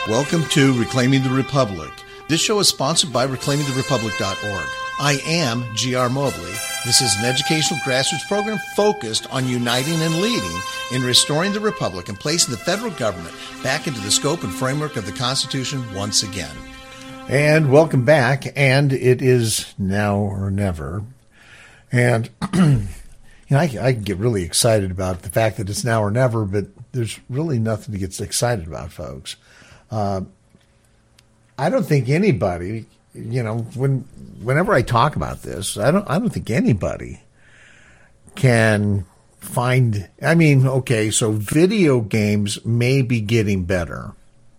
Welcome to Reclaiming the Republic. This show is sponsored by reclaimingtherepublic.org. I am G.R. Mobley. This is an educational grassroots program focused on uniting and leading in restoring the Republic and placing the federal government back into the scope and framework of the Constitution once again. And welcome back, and it is now or never. And I can get really excited about the fact that it's now or never, but there's really nothing to get excited about, folks. I don't think anybody, whenever I talk about this, I don't think anybody can find. I mean, okay, so video games may be getting better.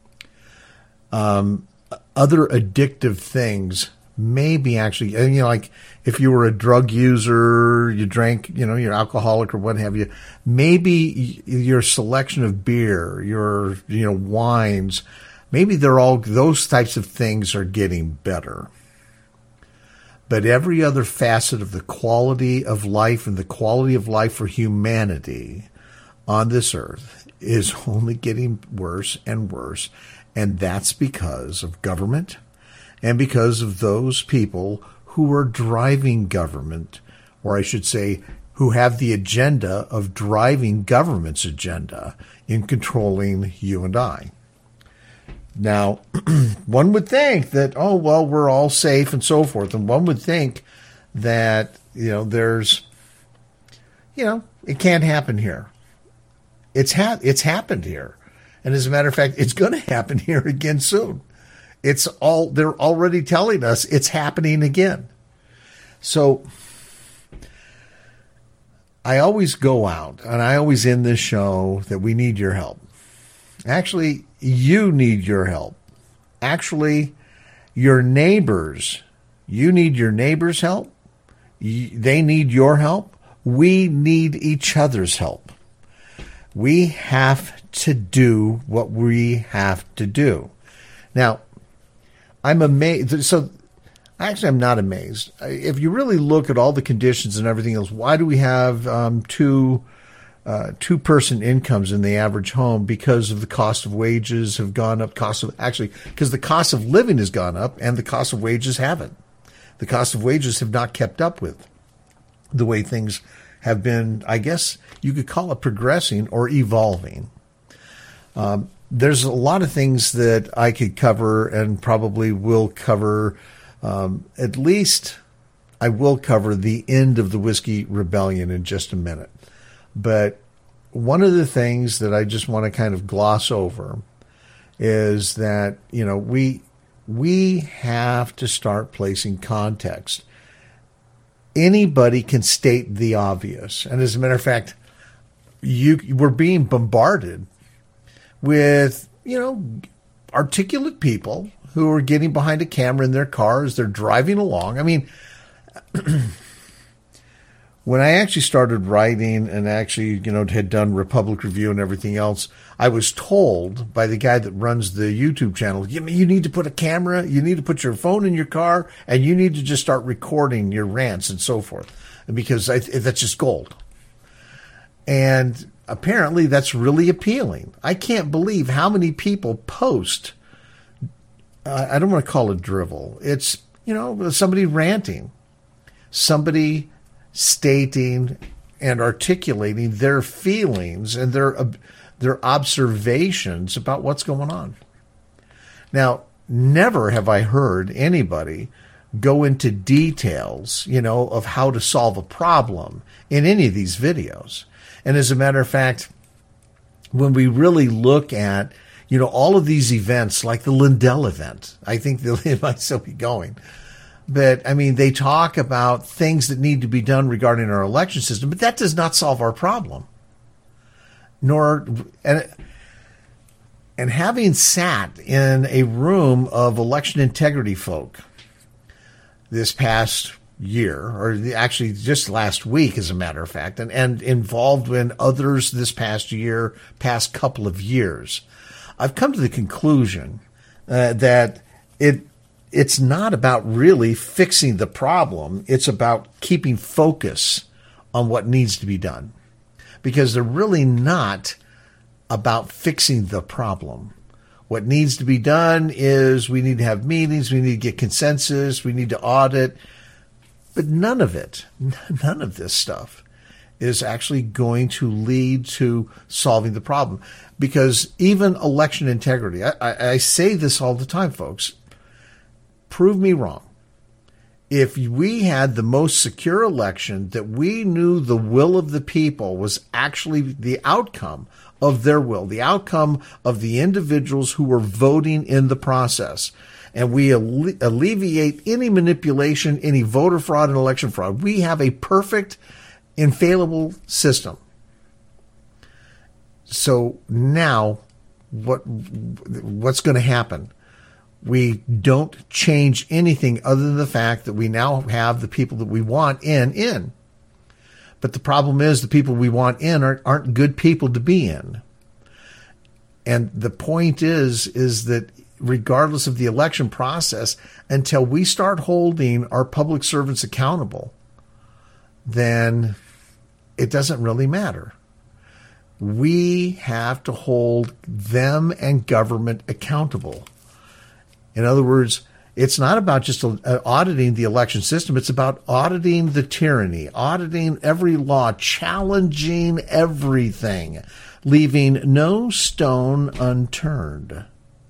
Other addictive things may be actually, like if you were a drug user, you drank, you're alcoholic or what have you, maybe your selection of beer, your, wines, maybe those types of things are getting better. But every other facet of the quality of life and the quality of life for humanity on this earth is only getting worse and worse. And that's because of government and because of those people who are driving government, or I should say, who have the agenda of driving government's agenda in controlling you and I. Now, one would think that, we're all safe and so forth. And one would think that, it can't happen here. It's happened here. And as a matter of fact, it's going to happen here again soon. They're already telling us it's happening again. So I always go out and I always end this show that we need your help. Actually, you need your help. Actually, your neighbors, you need your neighbors' help. They need your help. We need each other's help. We have to do what we have to do. Now, I'm amazed. So, actually, I'm not amazed. If you really look at all the conditions and everything else, why do we have two-person incomes in the average home? Because of the cost of wages have gone up. Because the cost of living has gone up and the cost of wages haven't. The cost of wages have not kept up with the way things have been, I guess you could call it progressing or evolving. There's a lot of things that I could cover and probably will cover. At least I will cover the end of the Whiskey Rebellion in just a minute. But one of the things that I just want to kind of gloss over is that, we have to start placing context. Anybody can state the obvious. And as a matter of fact, we're being bombarded with, articulate people who are getting behind a camera in their cars. They're driving along. I mean, when I actually started writing and actually, had done Republic Review and everything else, I was told by the guy that runs the YouTube channel, you need to put a camera, you need to put your phone in your car, and you need to just start recording your rants and so forth, because that's just gold. And apparently that's really appealing. I can't believe how many people post, I don't want to call it drivel. It's, somebody ranting, somebody stating and articulating their feelings and their observations about what's going on. Now, never have I heard anybody go into details, of how to solve a problem in any of these videos. And as a matter of fact, when we really look at, all of these events, like the Lindell event, I think they might still be going. But, they talk about things that need to be done regarding our election system, but that does not solve our problem. And having sat in a room of election integrity folk this past year, or actually just last week, as a matter of fact, and involved in others this past couple of years, I've come to the conclusion that it's not about really fixing the problem. It's about keeping focus on what needs to be done, because they're really not about fixing the problem. What needs to be done is we need to have meetings, we need to get consensus, we need to audit. But none of this stuff is actually going to lead to solving the problem. Because even election integrity, I say this all the time, folks, prove me wrong. If we had the most secure election, that we knew the will of the people was actually the outcome of their will, the outcome of the individuals who were voting in the process, and we alleviate any manipulation, any voter fraud and election fraud, we have a perfect, infallible system. So now what's going to happen? We don't change anything other than the fact that we now have the people that we want in. But the problem is the people we want in aren't good people to be in. And the point is that regardless of the election process, until we start holding our public servants accountable, then it doesn't really matter. We have to hold them and government accountable. In other words, it's not about just auditing the election system. It's about auditing the tyranny, auditing every law, challenging everything, leaving no stone unturned.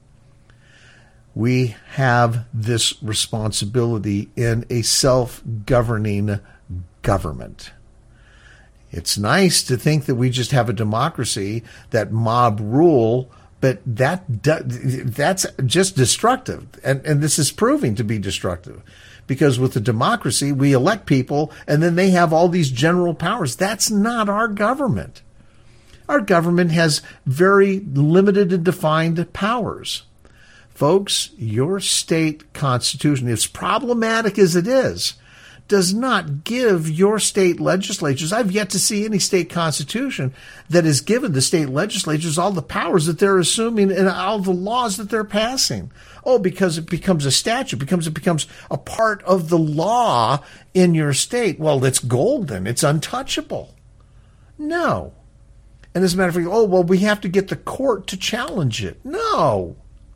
We have this responsibility in a self-governing government. It's nice to think that we just have a democracy, that mob rule, but that's just destructive. And this is proving to be destructive. Because with the democracy, we elect people and then they have all these general powers. That's not our government. Our government has very limited and defined powers. Folks, your state constitution, as problematic as it is, does not give your state legislatures. I've yet to see any state constitution that has given the state legislatures all the powers that they're assuming and all the laws that they're passing. Oh, because it becomes a statute, it becomes a part of the law in your state. Well, it's golden. It's untouchable. No. And as a matter of fact, we have to get the court to challenge it. No.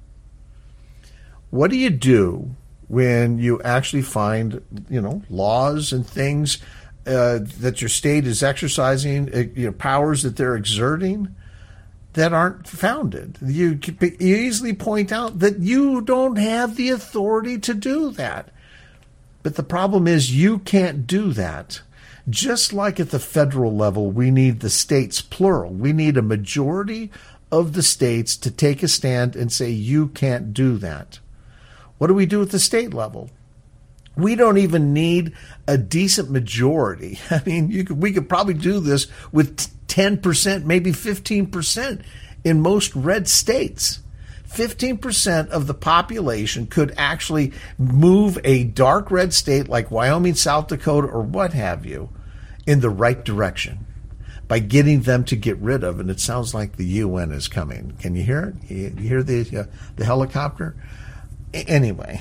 What do you do when you actually find, laws and things that your state is exercising, powers that they're exerting that aren't founded? You easily point out that you don't have the authority to do that. But the problem is you can't do that. Just like at the federal level, we need the states, plural. We need a majority of the states to take a stand and say, you can't do that. What do we do at the state level? We don't even need a decent majority. I mean, we could probably do this with 10%, maybe 15% in most red states. 15% of the population could actually move a dark red state like Wyoming, South Dakota, or what have you, in the right direction by getting them to get rid of. And it sounds like the UN is coming. Can you hear it? You hear the helicopter? Anyway,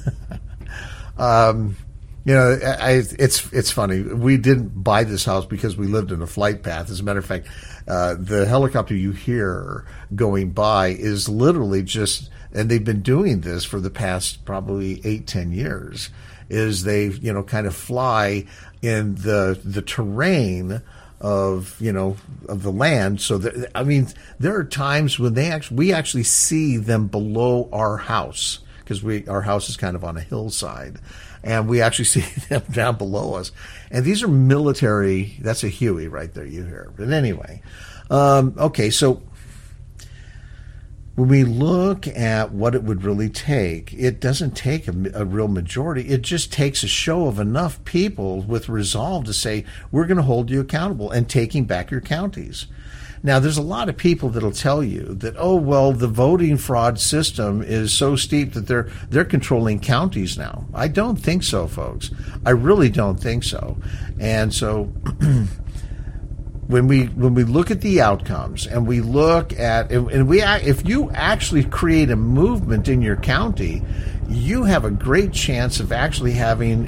it's funny. We didn't buy this house because we lived in a flight path. As a matter of fact, the helicopter you hear going by is literally just, and they've been doing this for the past probably 8-10 years, is they, kind of fly in the terrain of the land. So that, there are times when we actually see them below our house, because our house is kind of on a hillside, and we actually see them down below us. And these are military. That's a Huey right there you hear. But anyway, okay, so when we look at what it would really take, it doesn't take a real majority. It just takes a show of enough people with resolve to say, we're going to hold you accountable and taking back your counties. Now, there's a lot of people that'll tell you that, the voting fraud system is so steep that they're controlling counties now. I don't think so, folks. I really don't think so. And so when we look at the outcomes and we look at, if you actually create a movement in your county, you have a great chance of actually having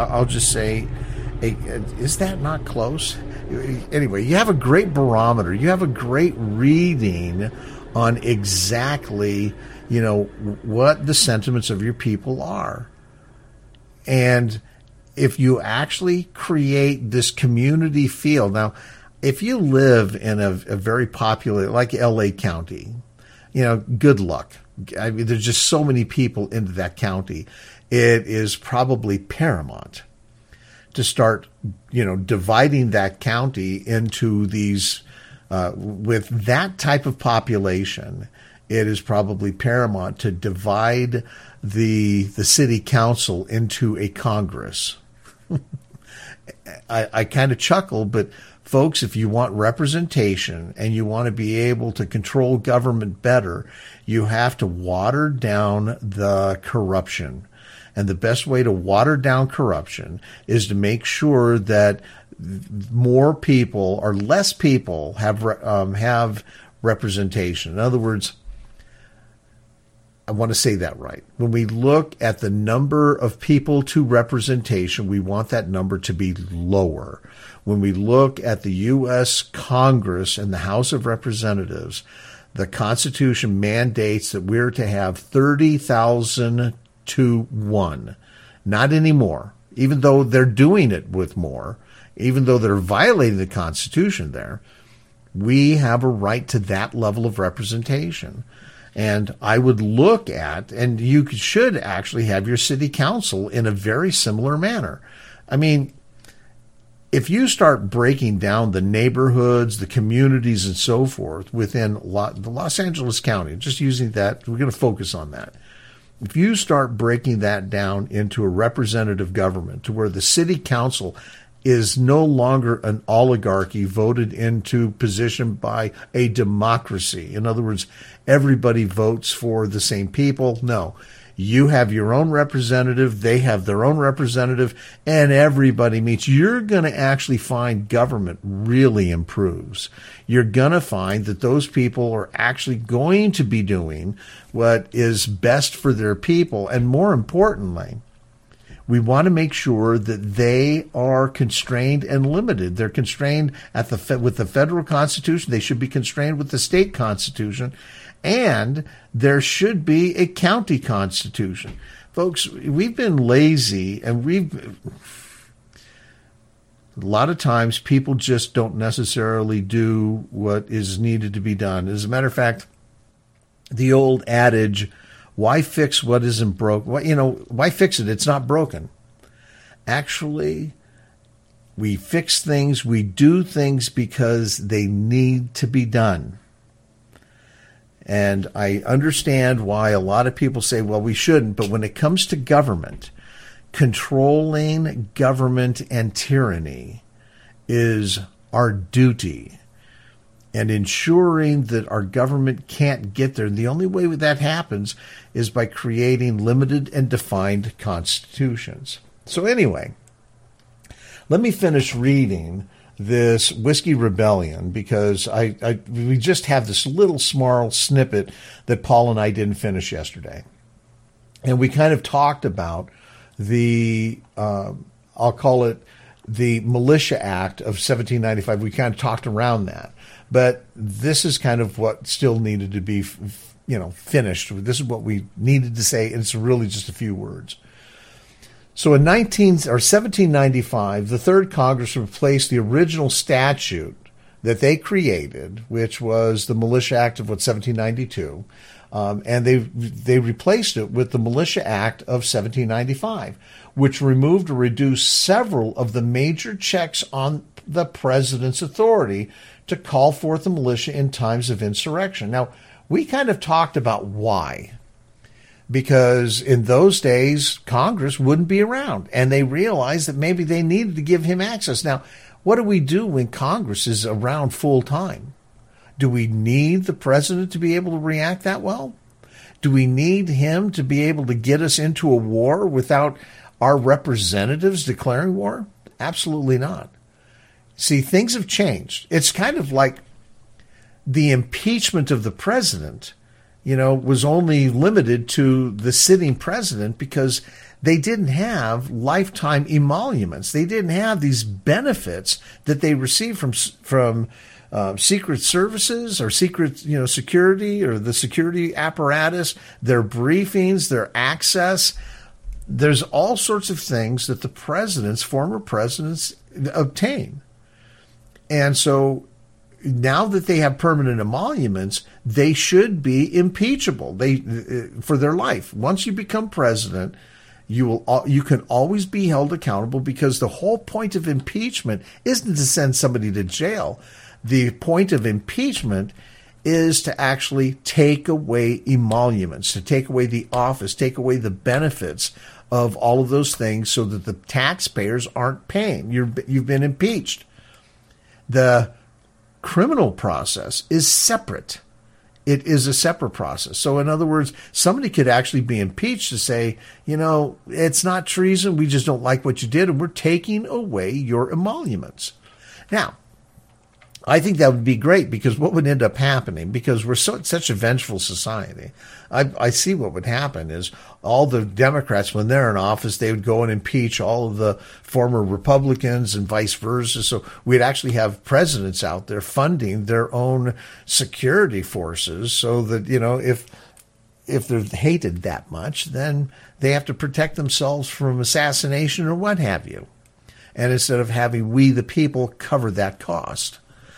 is that not close? Anyway, you have a great barometer. You have a great reading on exactly, what the sentiments of your people are. And if you actually create this community feel, now, if you live in a very popular, like LA County, good luck. I mean, there's just so many people into that county. It is probably paramount to start, dividing that county into these, with that type of population. It is probably paramount to divide the city council into a Congress. I kind of chuckle, but folks, if you want representation and you want to be able to control government better, you have to water down the corruption. And the best way to water down corruption is to make sure that more people or less people have representation. In other words, I want to say that right. When we look at the number of people to representation, we want that number to be lower. When we look at the U.S. Congress and the House of Representatives, the Constitution mandates that we're to have 30,000 to 1. Not anymore. Even though they're doing it with more, even though they're violating the Constitution there, we have a right to that level of representation. And I would look at, and you should actually have your city council in a very similar manner. I mean, if you start breaking down the neighborhoods, the communities, and so forth within the Los Angeles County, just using that, we're going to focus on that. If you start breaking that down into a representative government to where the city council is no longer an oligarchy voted into position by a democracy. In other words, everybody votes for the same people. No, you have your own representative, they have their own representative, and everybody meets. You're going to actually find government really improves. You're going to find that those people are actually going to be doing what is best for their people. And more importantly, we want to make sure that they are constrained and limited. They're constrained with the federal Constitution. They should be constrained with the state Constitution. And there should be a county constitution. Folks, we've been lazy, and a lot of times people just don't necessarily do what is needed to be done. As a matter of fact, the old adage, why fix what isn't broke? Why fix it? It's not broken. Actually, we fix things, we do things because they need to be done. And I understand why a lot of people say, well, we shouldn't. But when it comes to government, controlling government and tyranny is our duty. And ensuring that our government can't get there. And the only way that happens is by creating limited and defined constitutions. So anyway, let me finish reading this Whiskey Rebellion, because we just have this little small snippet that Paul and I didn't finish yesterday. And we kind of talked about I'll call it the Militia Act of 1795. We kind of talked around that. But this is kind of what still needed to be, finished. This is what we needed to say, and it's really just a few words. So in 1795, the Third Congress replaced the original statute that they created, which was the Militia Act of 1792, and they replaced it with the Militia Act of 1795, which removed or reduced several of the major checks on the president's authority to call forth the militia in times of insurrection. Now, we kind of talked about why. Because in those days, Congress wouldn't be around, and they realized that maybe they needed to give him access. Now, what do we do when Congress is around full time? Do we need the president to be able to react that well? Do we need him to be able to get us into a war without our representatives declaring war? Absolutely not. See, things have changed. It's kind of like the impeachment of the president, was only limited to the sitting president because they didn't have lifetime emoluments. They didn't have these benefits that they received from secret services or secret, security or the security apparatus, their briefings, their access. There's all sorts of things that the former presidents obtain. And so now that they have permanent emoluments, they should be impeachable for their life. Once you become president, you can always be held accountable, because the whole point of impeachment isn't to send somebody to jail. The point of impeachment is to actually take away emoluments, to take away the office, take away the benefits of all of those things, so that the taxpayers aren't paying. You've been impeached. The criminal process is separate. It is a separate process. So in other words, somebody could actually be impeached to say, it's not treason. We just don't like what you did, and we're taking away your emoluments. Now, I think that would be great, because what would end up happening, because we're such a vengeful society, I see what would happen is all the Democrats, when they're in office, they would go and impeach all of the former Republicans and vice versa. So we'd actually have presidents out there funding their own security forces, so that, if they're hated that much, then they have to protect themselves from assassination or what have you. And instead of having we the people cover that cost.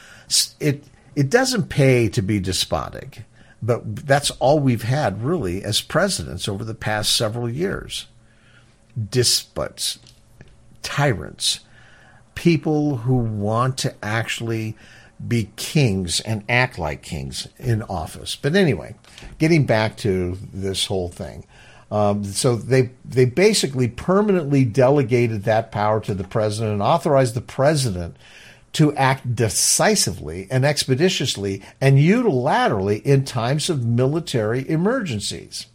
It doesn't pay to be despotic, but that's all we've had really as presidents over the past several years. Despots, tyrants, people who want to actually be kings and act like kings in office. But anyway, getting back to this whole thing. So they basically permanently delegated that power to the president and authorized the president to act decisively and expeditiously and unilaterally in times of military emergencies.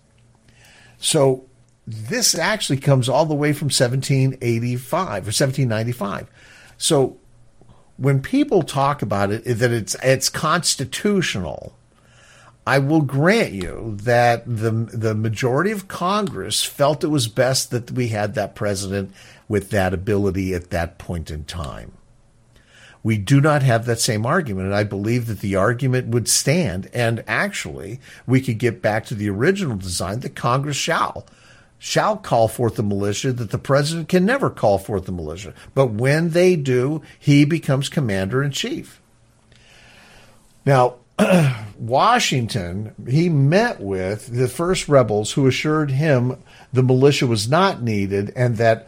So this actually comes all the way from 1785 or 1795. So when people talk about it, that it's constitutional, I will grant you that the majority of Congress felt it was best that we had that president with that ability at that point in time. We do not have that same argument, and I believe that the argument would stand, and actually we could get back to the original design that Congress shall call forth the militia, that the president can never call forth the militia. But when they do, he becomes commander-in-chief. Now, Washington, he met with the first rebels who assured him the militia was not needed and that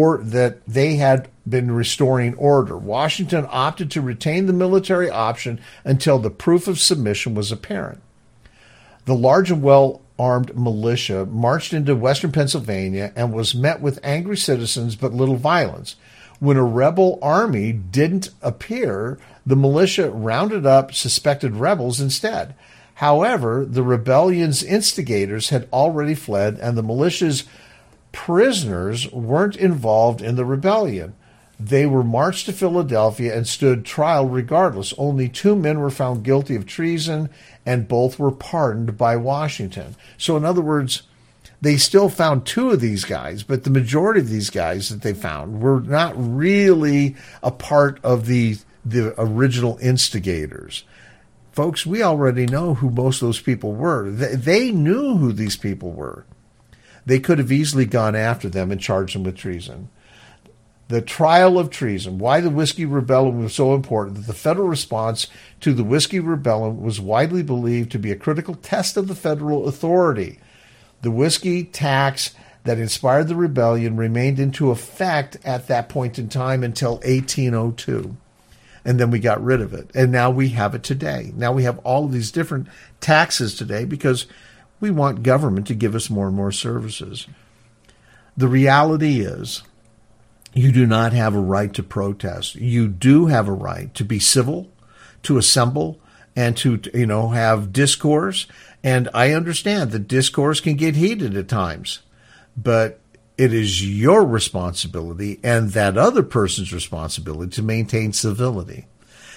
they had been restoring order. Washington opted to retain the military option until the proof of submission was apparent. The large and well-armed militia marched into western Pennsylvania and was met with angry citizens but little violence. When a rebel army didn't appear, the militia rounded up suspected rebels instead. However, the rebellion's instigators had already fled, and the militia's prisoners weren't involved in the rebellion. They were marched to Philadelphia and stood trial regardless. Only 2 men were found guilty of treason, and both were pardoned by Washington. So in other words, they still found 2 of these guys, but the majority of these guys that they found were not really a part of the original instigators. Folks, we already know who most of those people were. They knew who these people were. They could have easily gone after them and charged them with treason. The trial of treason, why the Whiskey Rebellion was so important, that the federal response to the Whiskey Rebellion was widely believed to be a critical test of the federal authority. The whiskey tax that inspired the rebellion remained into effect at that point in time until 1802. And then we got rid of it. And now we have it today. Now we have all of these different taxes today because we want government to give us more and more services. The reality is, you do not have a right to protest. You do have a right to be civil, to assemble, and to have discourse. And I understand that discourse can get heated at times, but it is your responsibility and that other person's responsibility to maintain civility.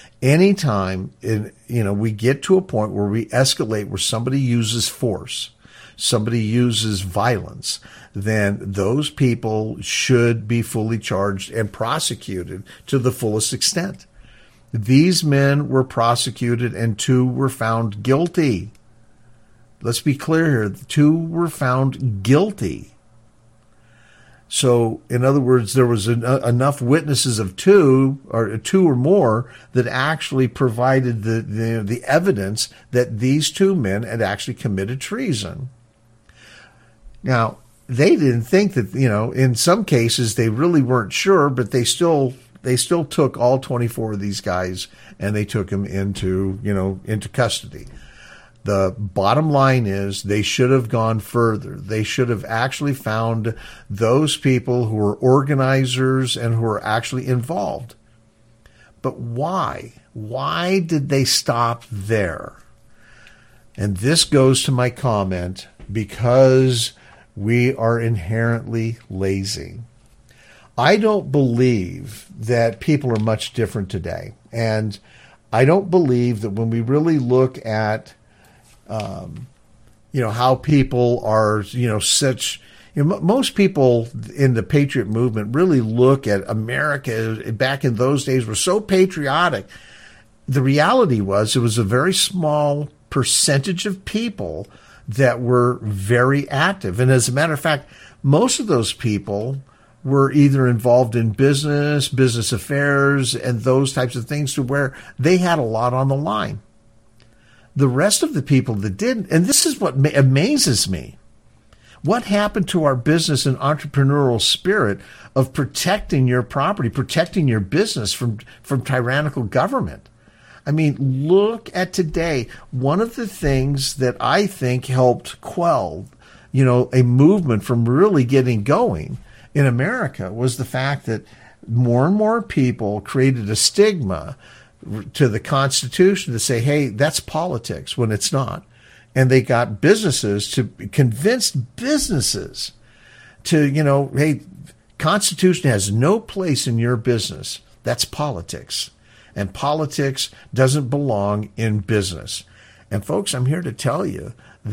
Anytime we get to a point where we escalate, where somebody uses force, somebody uses violence, then those people should be fully charged and prosecuted to the fullest extent. These men were prosecuted and 2 were found guilty. Let's be clear here. 2 were found guilty. So, in other words, there was enough witnesses of 2 or more that actually provided the evidence that these 2 men had actually committed treason. Now, they didn't think that, in some cases they really weren't sure, but they still took all 24 of these guys and they took them into custody. The bottom line is they should have gone further. They should have actually found those people who were organizers and who were actually involved. But why? Why did they stop there? And this goes to my comment, because we are inherently lazy. I don't believe that people are much different today. And I don't believe that when we really look at how people are, most people in the Patriot movement really look at America back in those days were so patriotic. The reality was it was a very small percentage of people that were very active. And as a matter of fact, most of those people were either involved in business affairs, and those types of things, to where they had a lot on the line. The rest of the people that didn't, and this is what amazes me, what happened to our business and entrepreneurial spirit of protecting your property, protecting your business from tyrannical government? I mean, look at today. One of the things that I think helped quell, a movement from really getting going in America was the fact that more and more people created a stigma to the Constitution to say, hey, that's politics, when it's not. And they got businesses to convince businesses to, hey, Constitution has no place in your business. That's politics. And politics doesn't belong in business. And folks, I'm here to tell you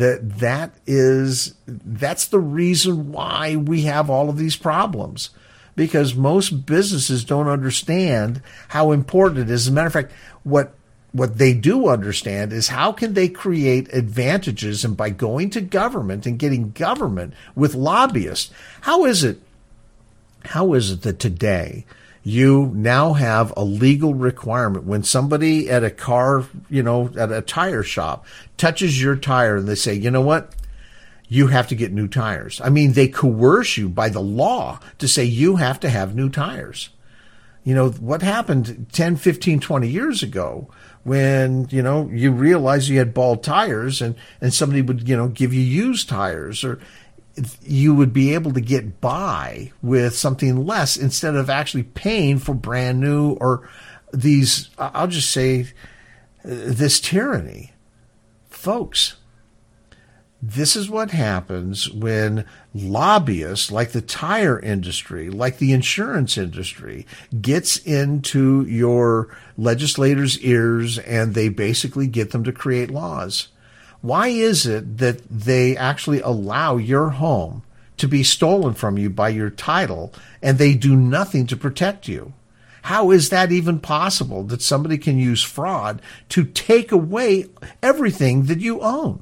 that's the reason why we have all of these problems. Because most businesses don't understand how important it is. As a matter of fact, what they do understand is how can they create advantages, and by going to government and getting government with lobbyists. How is it that today you now have a legal requirement when somebody at a car, at a tire shop touches your tire and they say, you know what? You have to get new tires. I mean, they coerce you by the law to say you have to have new tires. What happened 10, 15, 20 years ago when, you realized you had bald tires and somebody would, give you used tires, or you would be able to get by with something less instead of actually paying for brand new, or these, I'll just say, this tyranny. Folks, this is what happens when lobbyists like the tire industry, like the insurance industry, gets into your legislators' ears and they basically get them to create laws. Why is it that they actually allow your home to be stolen from you by your title and they do nothing to protect you? How is that even possible that somebody can use fraud to take away everything that you own?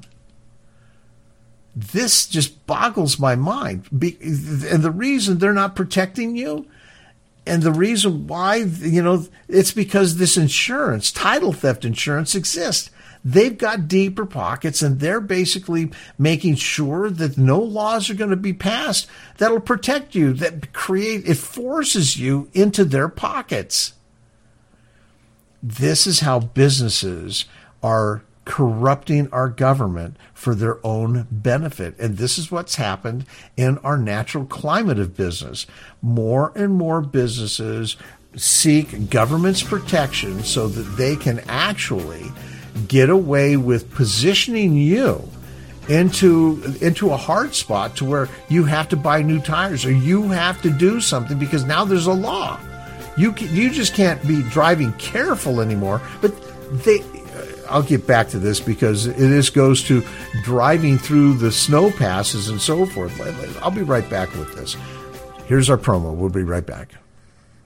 This just boggles my mind. And the reason they're not protecting you, and the reason why, it's because this insurance, title theft insurance, exists. They've got deeper pockets, and they're basically making sure that no laws are going to be passed that'll protect you, it forces you into their pockets. This is how businesses are corrupting our government for their own benefit. And this is what's happened in our natural climate of business. More and more businesses seek government's protection so that they can actually get away with positioning you into a hard spot to where you have to buy new tires or you have to do something because now there's a law. You just can't be driving careful anymore. But I'll get back to this because this goes to driving through the snow passes and so forth. I'll be right back with this. Here's our promo. We'll be right back.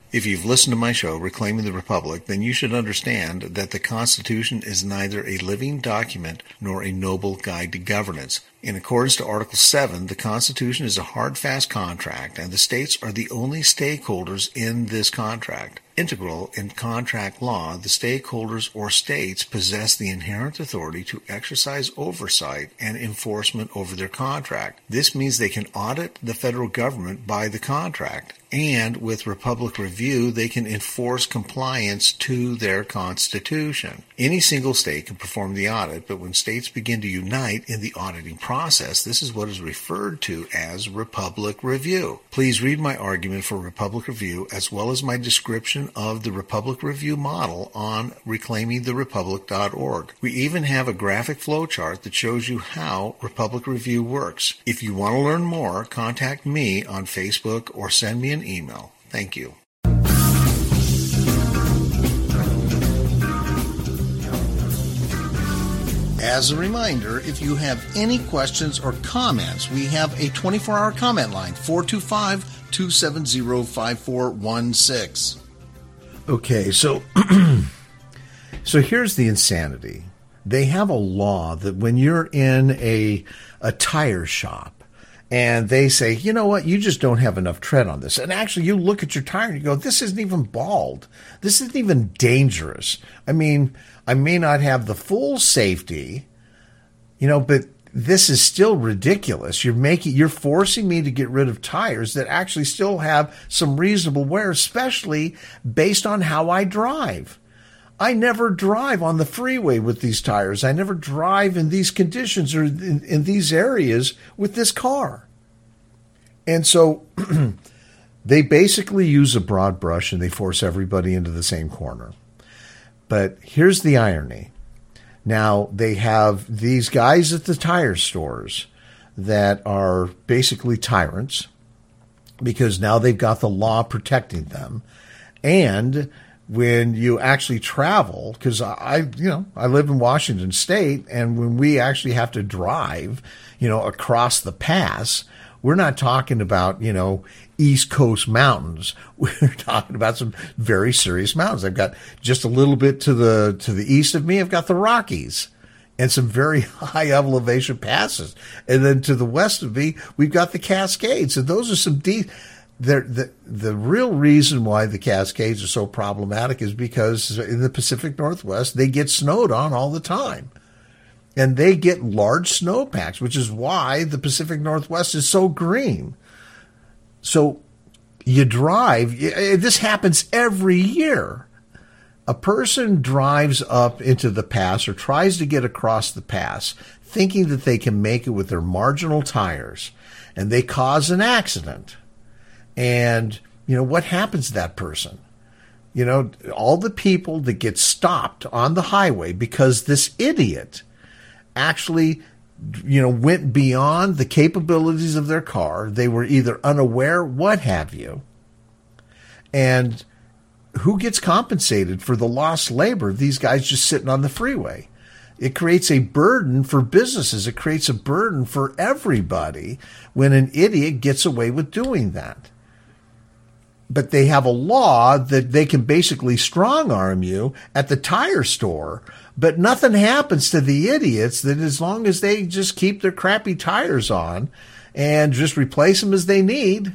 If you've listened to my show, Reclaiming the Republic, then you should understand that the Constitution is neither a living document nor a noble guide to governance. In accordance to Article 7, the Constitution is a hard, fast contract, and the states are the only stakeholders in this contract. Integral in contract law, the stakeholders or states possess the inherent authority to exercise oversight and enforcement over their contract. This means they can audit the federal government by the contract, and with Republic Review, they can enforce compliance to their Constitution. Any single state can perform the audit, but when states begin to unite in the auditing process, this is what is referred to as Republic Review. Please read my argument for Republic Review as well as my description of the Republic Review model on reclaimingtherepublic.org. We even have a graphic flowchart that shows you how Republic Review works. If you want to learn more, contact me on Facebook or send me an email. Thank you. As a reminder, if you have any questions or comments, we have a 24-hour comment line, 425-270-5416. Okay, so here's the insanity. They have a law that when you're in a tire shop and they say, you know what, you just don't have enough tread on this. And actually you look at your tire and you go, this isn't even bald. This isn't even dangerous. I mean, I may not have the full safety, but this is still ridiculous. You're forcing me to get rid of tires that actually still have some reasonable wear, especially based on how I drive. I never drive on the freeway with these tires. I never drive in these conditions or in these areas with this car. And so they basically use a broad brush and they force everybody into the same corner. But here's the irony. Now, they have these guys at the tire stores that are basically tyrants because now they've got the law protecting them. And when you actually travel, because I live in Washington State, and when we actually have to drive, across the pass, we're not talking about, East Coast mountains. We're talking about some very serious mountains. I've got just a little bit to the east of me, I've got the Rockies and some very high elevation passes. And then to the west of me, we've got the Cascades. And those are some deep. The real reason why the Cascades are so problematic is because in the Pacific Northwest, they get snowed on all the time. And they get large snowpacks, which is why the Pacific Northwest is so green. So you drive, this happens every year. A person drives up into the pass or tries to get across the pass thinking that they can make it with their marginal tires, and they cause an accident. And, what happens to that person? All the people that get stopped on the highway because this idiot actually went beyond the capabilities of their car. They were either unaware, what have you. And who gets compensated for the lost labor of these guys just sitting on the freeway? It creates a burden for businesses. It creates a burden for everybody when an idiot gets away with doing that. But they have a law that they can basically strong-arm you at the tire store, but nothing happens to the idiots that as long as they just keep their crappy tires on and just replace them as they need.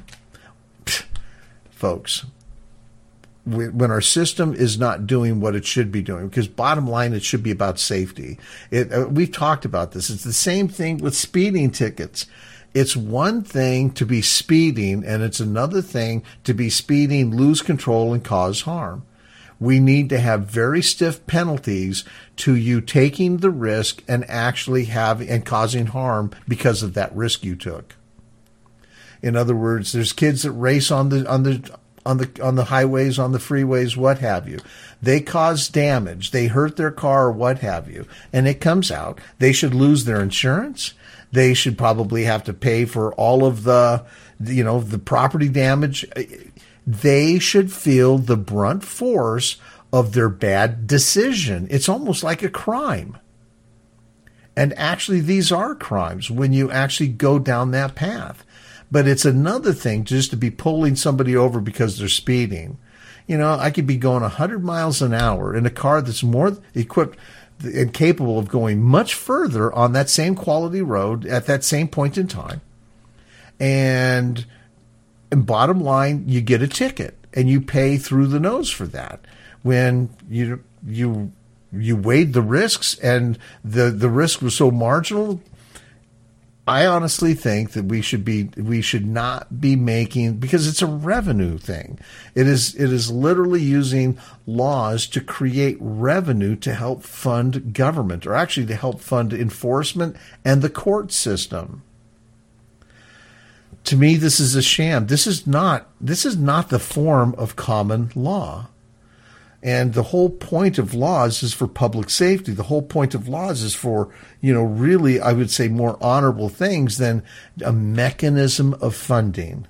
Folks, when our system is not doing what it should be doing, because bottom line, it should be about safety. We've talked about this. It's the same thing with speeding tickets. It's one thing to be speeding, and it's another thing to be speeding, lose control, and cause harm. We need to have very stiff penalties to you taking the risk and actually causing harm because of that risk you took. In other words, there's kids that race on the highways, on the freeways, what have you. They cause damage. They hurt their car, what have you. And it comes out. They should lose their insurance. They should probably have to pay for all of the property damage. They should feel the brunt force of their bad decision. It's almost like a crime. And actually, these are crimes when you actually go down that path. But it's another thing just to be pulling somebody over because they're speeding. I could be going 100 miles an hour in a car that's more equipped and capable of going much further on that same quality road at that same point in time. And bottom line, you get a ticket and you pay through the nose for that. When you weighed the risks and the risk was so marginal, I honestly think that we should not be making, because it's a revenue thing. It is literally using laws to create revenue to help fund government, or actually to help fund enforcement and the court system. To me, this is a sham. This is not the form of common law. And the whole point of laws is for public safety. The whole point of laws is for, really, I would say, more honorable things than a mechanism of funding.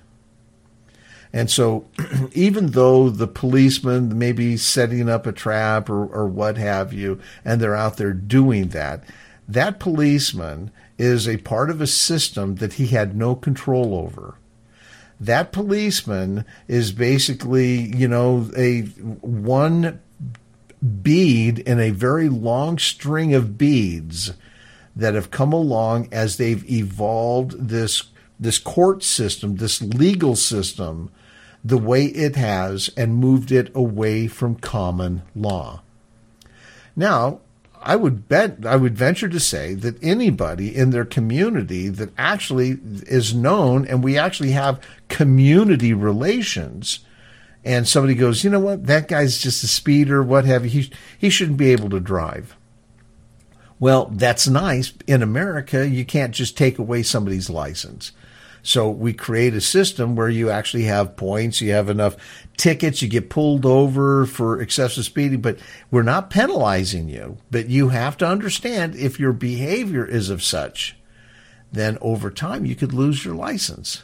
And so even though the policeman may be setting up a trap or what have you, and they're out there doing that, that policeman is a part of a system that he had no control over. That policeman is basically, a one bead in a very long string of beads that have come along as they've evolved this court system, this legal system, the way it has, and moved it away from common law. Now, I would venture to say that anybody in their community that actually is known, and we actually have community relations, and somebody goes, you know what, that guy's just a speeder, what have you, he shouldn't be able to drive. Well, that's nice. In America, you can't just take away somebody's license. So we create a system where you actually have points, you have enough tickets, you get pulled over for excessive speeding, but we're not penalizing you. But you have to understand, if your behavior is of such, then over time you could lose your license.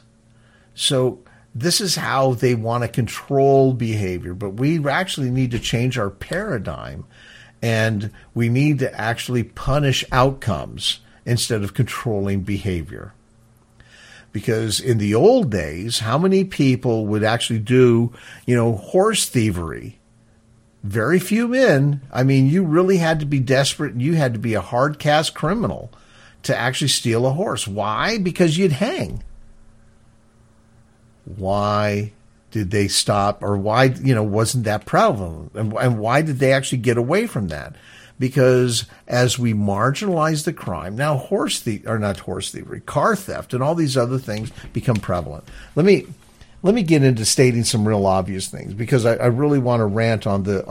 So this is how they want to control behavior, but we actually need to change our paradigm, and we need to actually punish outcomes instead of controlling behavior. Because in the old days, how many people would actually do, horse thievery? Very few men. I mean, you really had to be desperate, and you had to be a hard cast criminal to actually steal a horse. Why? Because you'd hang. Why did they stop, or why, wasn't that prevalent? And why did they actually get away from that? Because as we marginalize the crime, now car theft and all these other things become prevalent. Let me get into stating some real obvious things, because I really want to rant on the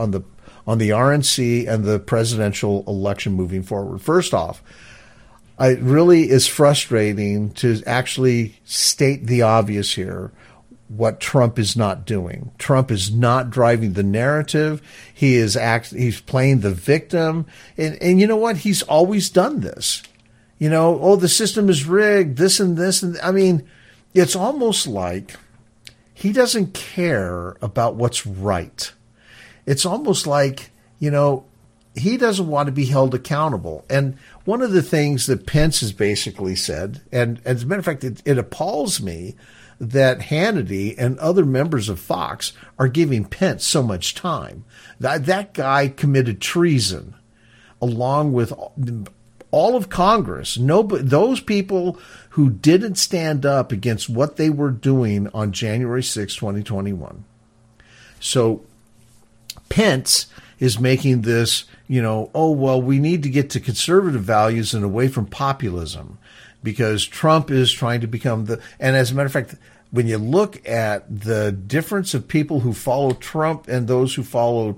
RNC and the presidential election moving forward. First off, it really is frustrating to actually state the obvious here. What Trump is not doing. Trump is not driving the narrative. He's playing the victim. And you know what? He's always done this. The system is rigged, this and this. And I mean, it's almost like he doesn't care about what's right. It's almost like, he doesn't want to be held accountable. And one of the things that Pence has basically said, and as a matter of fact, it appalls me that Hannity and other members of Fox are giving Pence so much time. That guy committed treason, along with all of Congress. Those people who didn't stand up against what they were doing on January 6, 2021. So Pence is making this, we need to get to conservative values and away from populism, because Trump is trying to become and as a matter of fact, when you look at the difference of people who follow Trump and those who follow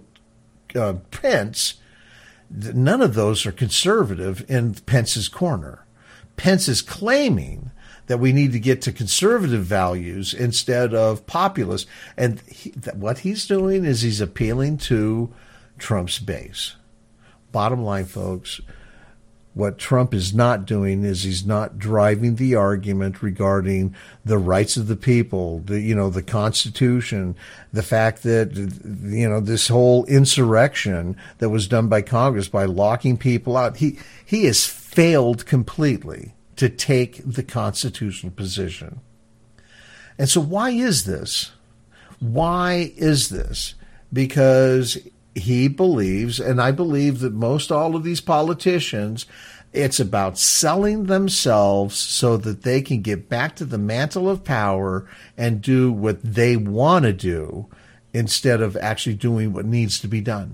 Pence, none of those are conservative in Pence's corner. Pence is claiming that we need to get to conservative values instead of populist. And what he's doing is he's appealing to Trump's base. Bottom line, folks, what Trump is not doing is he's not driving the argument regarding the rights of the people, the Constitution, the fact that, this whole insurrection that was done by Congress by locking people out. He has failed completely to take the constitutional position. And so why is this? Why is this? because he believes, and I believe that most all of these politicians, it's about selling themselves so that they can get back to the mantle of power and do what they want to do instead of actually doing what needs to be done.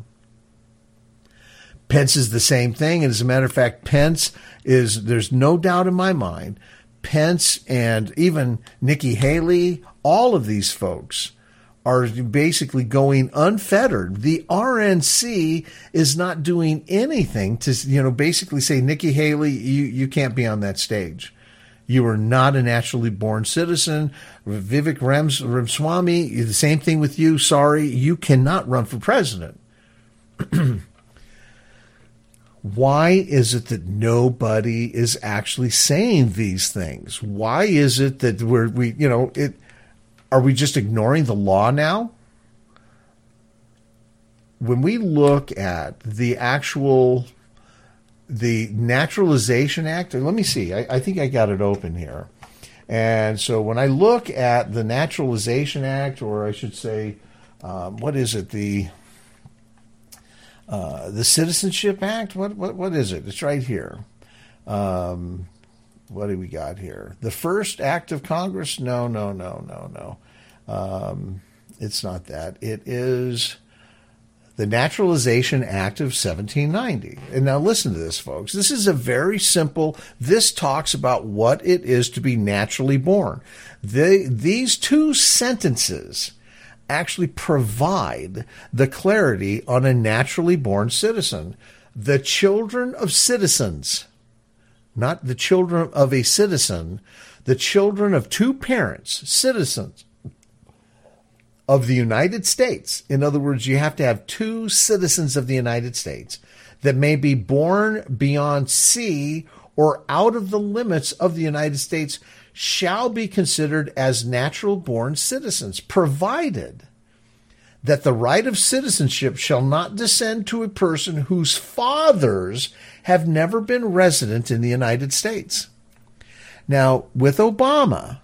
Pence is the same thing. And as a matter of fact, Pence is, there's no doubt in my mind, Pence and even Nikki Haley, all of these folks are basically going unfettered. The RNC is not doing anything to, basically say, Nikki Haley, you can't be on that stage. You are not a naturally born citizen. Vivek Ramaswamy, the same thing with you. Sorry, you cannot run for president. Why is it that nobody is actually saying these things? Why is it that are we just ignoring the law now? When we look at the Naturalization Act, let me see, I think I got it open here. And so when I look at the Naturalization Act, or I should say, what is it? The Citizenship Act? What is it? It's right here. What do we got here? The first act of Congress? No. It's not that. It is the Naturalization Act of 1790. And now listen to this, folks. This is a very simple, this talks about what it is to be naturally born. These two sentences actually provide the clarity on a naturally born citizen. The children of citizens, not the children of a citizen, the children of two parents, citizens of the United States. In other words, you have to have two citizens of the United States that may be born beyond sea or out of the limits of the United States shall be considered as natural born citizens, provided that the right of citizenship shall not descend to a person whose fathers have never been resident in the United States. Now, with Obama,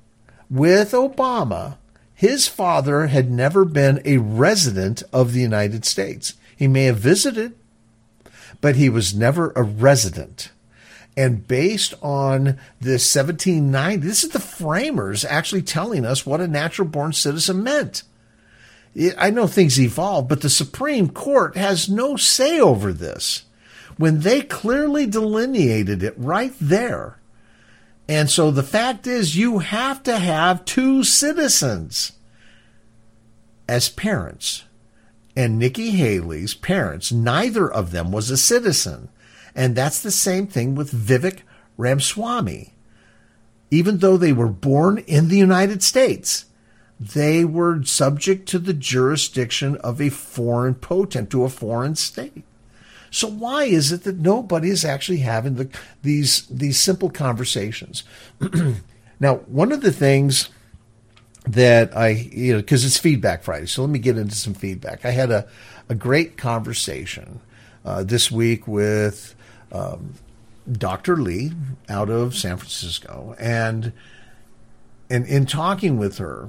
his father had never been a resident of the United States. He may have visited, but he was never a resident. And based on this 1790, this is the framers actually telling us what a natural-born citizen meant. I know things evolve, but the Supreme Court has no say over this when they clearly delineated it right there. And so the fact is, you have to have two citizens as parents. And Nikki Haley's parents, neither of them was a citizen. And that's the same thing with Vivek Ramaswamy. Even though they were born in the United States, they were subject to the jurisdiction of a foreign potentate, to a foreign state. So why is it that nobody is actually having these simple conversations? Now, one of the things that because it's Feedback Friday, so let me get into some feedback. I had a great conversation this week with Dr. Lee out of San Francisco, and in talking with her,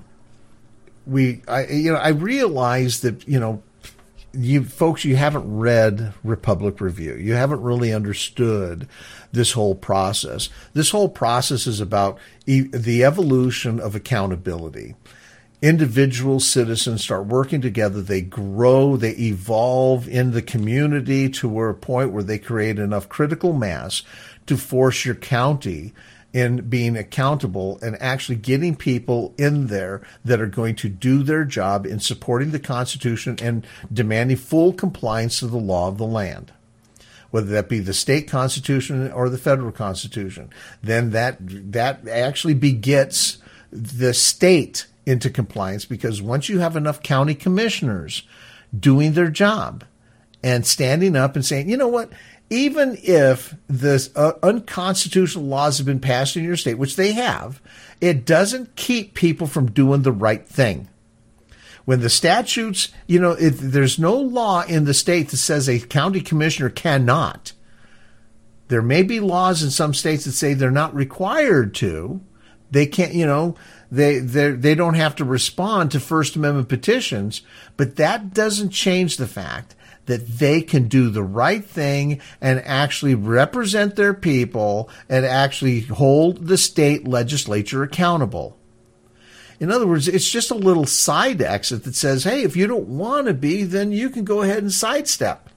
I realized that you folks, you haven't read Republic Review. You haven't really understood this whole process. This whole process is about the evolution of accountability. Individual citizens start working together. They grow, they evolve in the community to a point where they create enough critical mass to force your county in being accountable and actually getting people in there that are going to do their job in supporting the Constitution and demanding full compliance to the law of the land, whether that be the state constitution or the federal constitution. Then that actually begets the state into compliance, because once you have enough county commissioners doing their job and standing up and saying, you know what, even if the unconstitutional laws have been passed in your state, which they have, it doesn't keep people from doing the right thing. When the statutes, if there's no law in the state that says a county commissioner cannot. There may be laws in some states that say they're not required to, They can't, they don't have to respond to First Amendment petitions, but that doesn't change the fact that they can do the right thing and actually represent their people and actually hold the state legislature accountable. In other words, it's just a little side exit that says, hey, if you don't want to be, then you can go ahead and sidestep.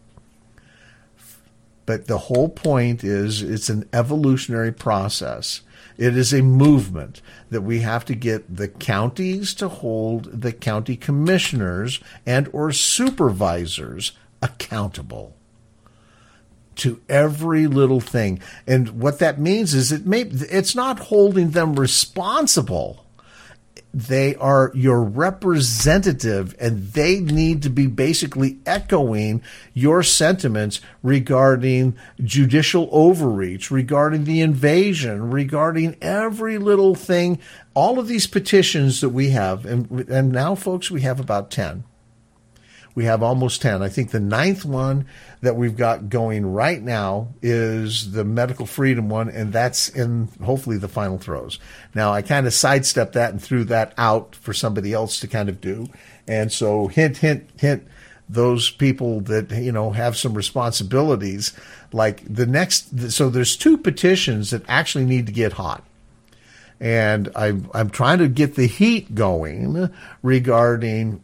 But the whole point is it's an evolutionary process. It is a movement that we have to get the counties to hold the county commissioners and or supervisors accountable to every little thing. And what that means is it's not holding them responsible. They are your representative, and they need to be basically echoing your sentiments regarding judicial overreach, regarding the invasion, regarding every little thing. All of these petitions that we have, and now, folks, we have about 10. We have almost 10. I think the 9th one that we've got going right now is the medical freedom one, and that's in hopefully the final throes. Now, I kind of sidestepped that and threw that out for somebody else to kind of do. And so hint, hint, hint, those people that, have some responsibilities, like so there's 2 petitions that actually need to get hot. And I'm trying to get the heat going regarding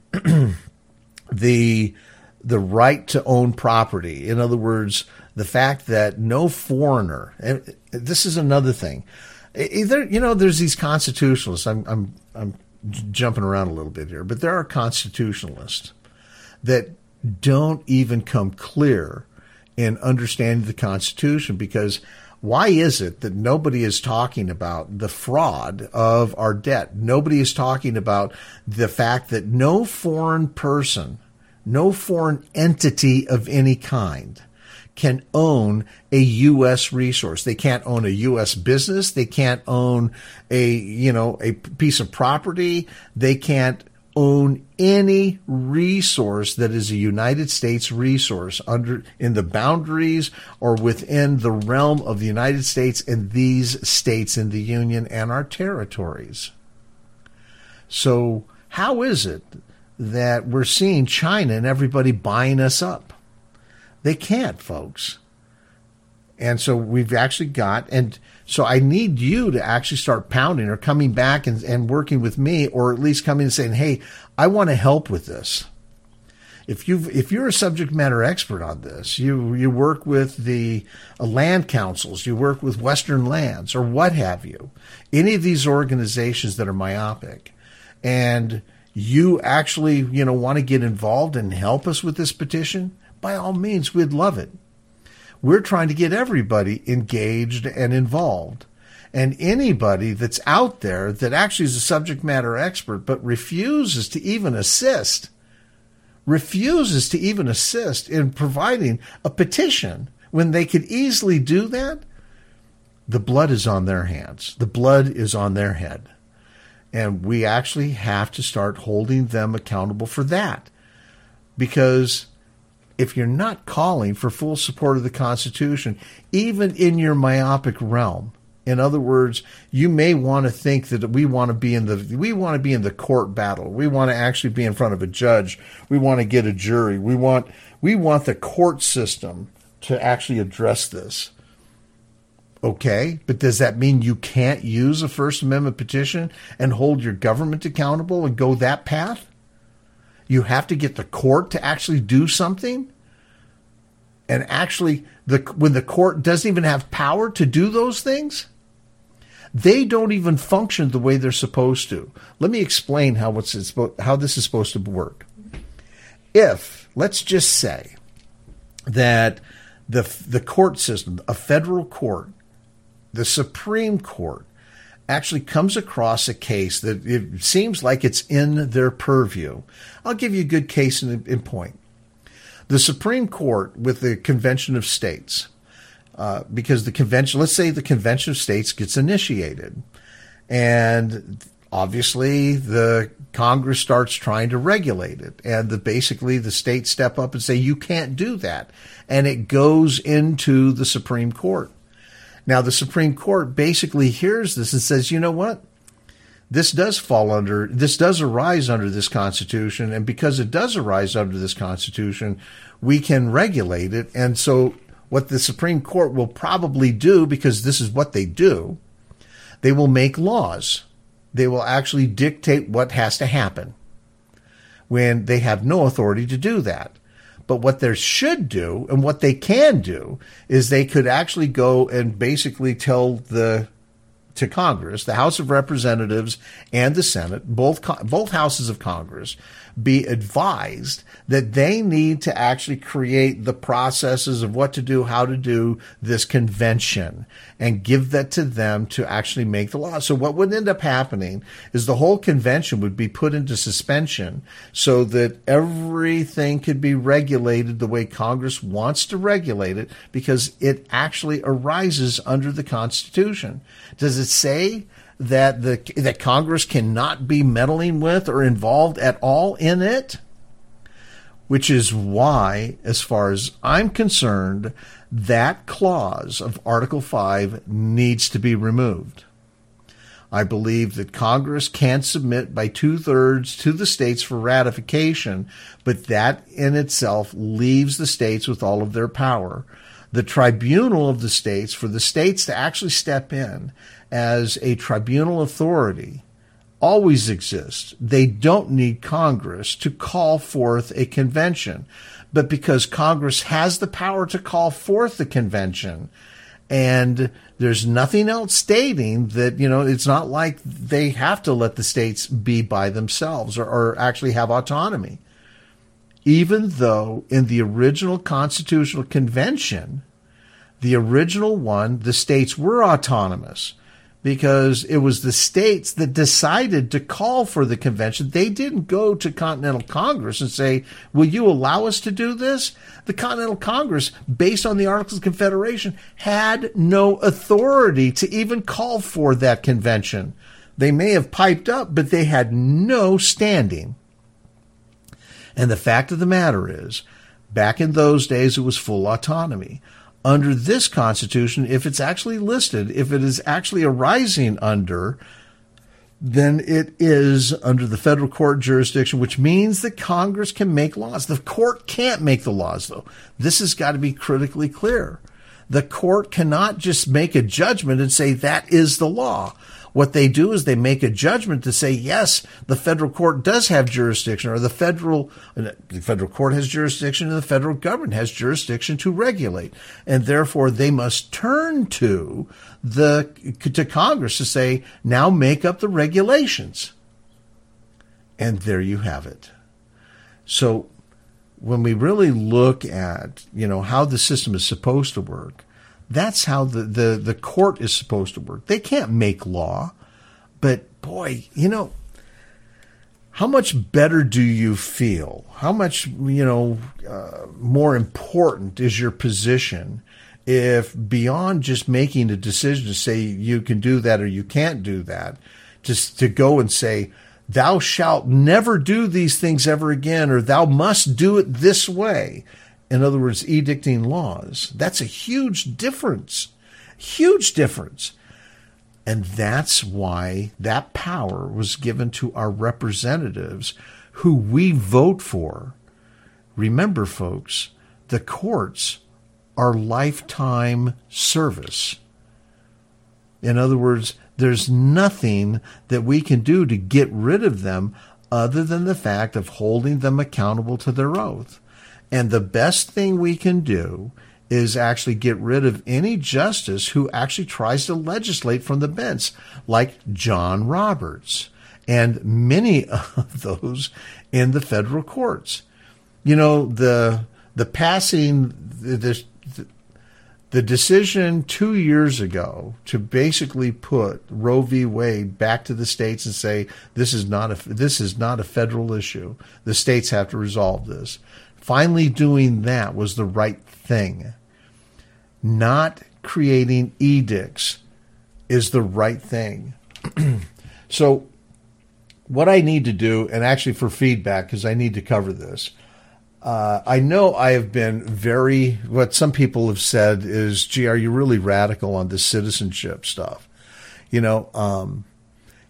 the right to own property. In other words, the fact that no foreigner, and this is another thing. Either, there's these constitutionalists. I'm jumping around a little bit here, but there are constitutionalists that don't even come clear in understanding the Constitution, because why is it that nobody is talking about the fraud of our debt? Nobody is talking about the fact that no foreign person, no foreign entity of any kind can own a U.S. resource. They can't own a U.S. business. They can't own a piece of property. They can't own any resource that is a United States resource in the boundaries or within the realm of the United States and these states in the Union and our territories. So how is it that we're seeing China and everybody buying us up? They can't, folks. And so we've actually so I need you to actually start pounding or coming back and working with me, or at least coming and saying, hey, I want to help with this. If you're a subject matter expert on this, you work with the land councils, you work with Western Lands, or what have you, any of these organizations that are myopic, and you actually, want to get involved and help us with this petition, by all means, we'd love it. We're trying to get everybody engaged and involved. And anybody that's out there that actually is a subject matter expert but refuses to even assist in providing a petition when they could easily do that, the blood is on their hands. The blood is on their head. And we actually have to start holding them accountable for that. Because if you're not calling for full support of the Constitution, even in your myopic realm, in other words, you may want to think that we want to be in the court battle. We want to actually be in front of a judge. We want to get a jury. We want the court system to actually address this. Okay, but does that mean you can't use a First Amendment petition and hold your government accountable and go that path? You have to get the court to actually do something. And actually, when the court doesn't even have power to do those things, they don't even function the way they're supposed to. Let me explain how this is supposed to work. If, let's just say, that the court system, a federal court, the Supreme Court, actually comes across a case that it seems like it's in their purview. I'll give you a good case in point. The Supreme Court with the Convention of States, because let's say the Convention of States gets initiated, and obviously the Congress starts trying to regulate it, and basically the states step up and say, you can't do that, and it goes into the Supreme Court. Now, the Supreme Court basically hears this and says, you know what? this does arise under this Constitution. And because it does arise under this Constitution, we can regulate it. And so what the Supreme Court will probably do, because this is what they do, they will make laws. They will actually dictate what has to happen when they have no authority to do that. But what they should do and what they can do is they could actually go and basically tell to Congress, the House of Representatives and the Senate, both houses of Congress, be advised that they need to actually create the processes of what to do, how to do this convention, and give that to them to actually make the law. So what would end up happening is the whole convention would be put into suspension so that everything could be regulated the way Congress wants to regulate it, because it actually arises under the Constitution. Does it say that Congress cannot be meddling with or involved at all in it? Which is why, as far as I'm concerned, that clause of Article 5 needs to be removed. I believe that Congress can submit by 2/3 to the states for ratification, but that in itself leaves the states with all of their power. The tribunal of the states, for the states to actually step in as a tribunal authority, always exists. They don't need Congress to call forth a convention. But because Congress has the power to call forth the convention, and there's nothing else stating that, it's not like they have to let the states be by themselves or actually have autonomy. Even though in the original Constitutional Convention, the original one, the states were autonomous, because it was the states that decided to call for the convention. They didn't go to Continental Congress and say, will you allow us to do this? The Continental Congress, based on the Articles of Confederation, had no authority to even call for that convention. They may have piped up, but they had no standing. And the fact of the matter is, back in those days, it was full autonomy. Under this Constitution, if it's actually listed, if it is actually arising under, then it is under the federal court jurisdiction, which means that Congress can make laws. The court can't make the laws, though. This has got to be critically clear. The court cannot just make a judgment and say that is the law. What they do is they make a judgment to say, yes, the federal court does have jurisdiction, or the federal court has jurisdiction, and the federal government has jurisdiction to regulate. And therefore, they must turn to Congress to say, now make up the regulations. And there you have it. So when we really look at, how the system is supposed to work, that's how the court is supposed to work. They can't make law, but boy, how much better do you feel? How much, more important is your position if, beyond just making a decision to say you can do that or you can't do that, just to go and say, thou shalt never do these things ever again, or thou must do it this way. In other words, edicting laws. That's a huge difference. Huge difference. And that's why that power was given to our representatives, who we vote for. Remember, folks, the courts are lifetime service. In other words, there's nothing that we can do to get rid of them other than the fact of holding them accountable to their oath. And the best thing we can do is actually get rid of any justice who actually tries to legislate from the bench, like John Roberts and many of those in the federal courts. The passing, the decision 2 years ago to basically put Roe v. Wade back to the states and say this is not a federal issue. The states have to resolve this. Finally doing that was the right thing. Not creating edicts is the right thing. So what I need to do, and actually for feedback, because I need to cover this, I know I have been what some people have said is, gee, are you really radical on this citizenship stuff?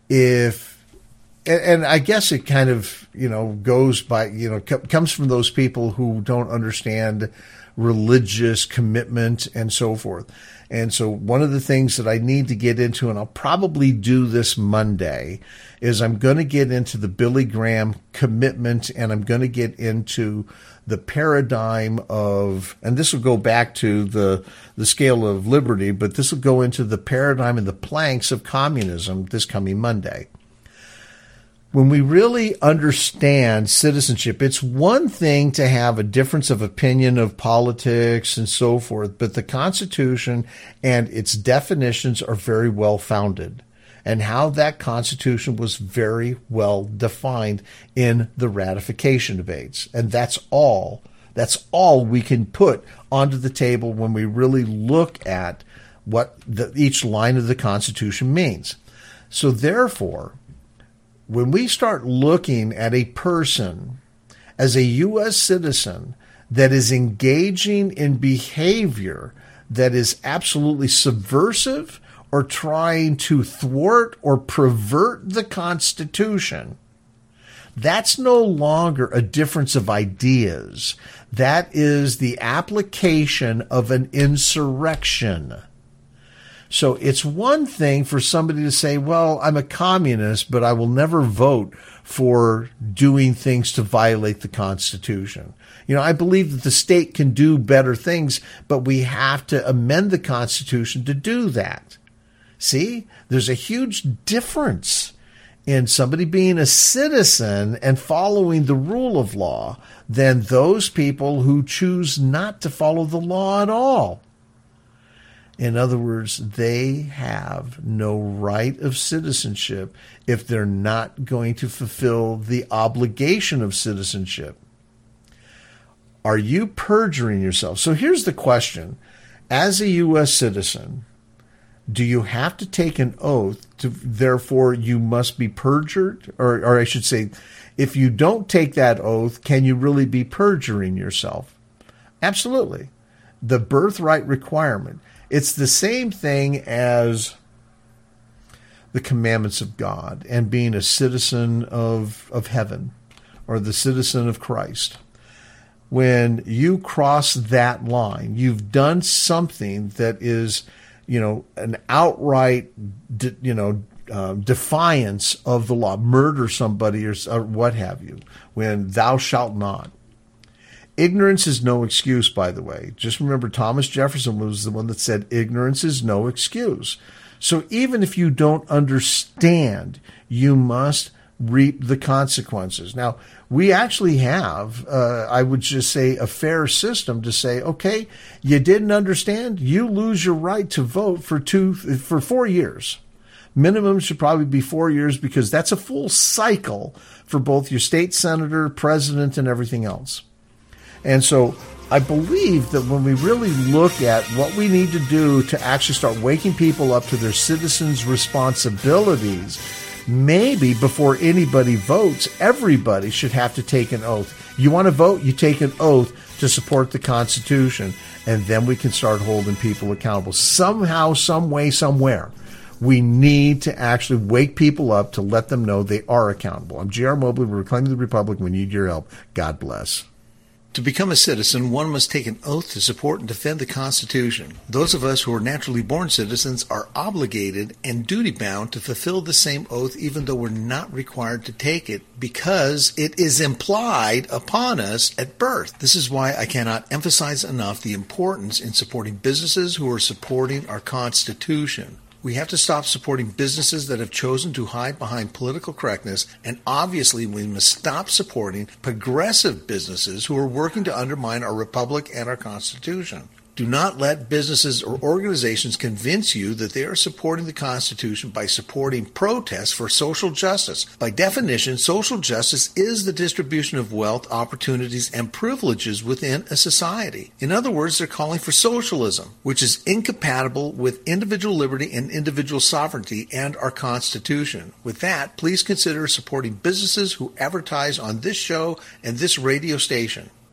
And I guess it kind of, goes by, comes from those people who don't understand religious commitment and so forth. And so one of the things that I need to get into, and I'll probably do this Monday, is I'm going to get into the Billy Graham commitment, and I'm going to get into the paradigm of, and this will go back to the scale of liberty, but this will go into the paradigm and the planks of communism this coming Monday. When we really understand citizenship, it's one thing to have a difference of opinion of politics and so forth, but the Constitution and its definitions are very well founded, and how that Constitution was very well defined in the ratification debates. And that's all we can put onto the table when we really look at what each line of the Constitution means. So therefore, when we start looking at a person as a U.S. citizen that is engaging in behavior that is absolutely subversive or trying to thwart or pervert the Constitution, that's no longer a difference of ideas. That is the application of an insurrection. So it's one thing for somebody to say, well, I'm a communist, but I will never vote for doing things to violate the Constitution. I believe that the state can do better things, but we have to amend the Constitution to do that. See, there's a huge difference in somebody being a citizen and following the rule of law than those people who choose not to follow the law at all. In other words, they have no right of citizenship if they're not going to fulfill the obligation of citizenship. Are you perjuring yourself? So here's the question. As a U.S. citizen, do you have to take an oath, therefore you must be perjured? Or I should say, if you don't take that oath, can you really be perjuring yourself? Absolutely. The birthright requirement. It's the same thing as the commandments of God and being a citizen of heaven or the citizen of Christ. When you cross that line, you've done something that is, an outright, defiance of the law, murder somebody or what have you, when thou shalt not. Ignorance is no excuse, by the way. Just remember, Thomas Jefferson was the one that said ignorance is no excuse. So even if you don't understand, you must reap the consequences. Now, we actually have, I would just say, a fair system to say, okay, you didn't understand, you lose your right to vote for 4 years. Minimum should probably be 4 years because that's a full cycle for both your state senator, president, and everything else. And so I believe that when we really look at what we need to do to actually start waking people up to their citizens' responsibilities, maybe before anybody votes, everybody should have to take an oath. You want to vote? You take an oath to support the Constitution, and then we can start holding people accountable. Somehow, some way, somewhere, we need to actually wake people up to let them know they are accountable. I'm J.R. Mobley. We're Reclaiming the Republic. We need your help. God bless. To become a citizen, one must take an oath to support and defend the Constitution. Those of us who are naturally born citizens are obligated and duty-bound to fulfill the same oath even though we're not required to take it because it is implied upon us at birth. This is why I cannot emphasize enough the importance in supporting businesses who are supporting our Constitution. We have to stop supporting businesses that have chosen to hide behind political correctness, and obviously we must stop supporting progressive businesses who are working to undermine our republic and our Constitution. Do not let businesses or organizations convince you that they are supporting the Constitution by supporting protests for social justice. By definition, social justice is the distribution of wealth, opportunities, and privileges within a society. In other words, they're calling for socialism, which is incompatible with individual liberty and individual sovereignty and our Constitution. With that, please consider supporting businesses who advertise on this show and this radio station.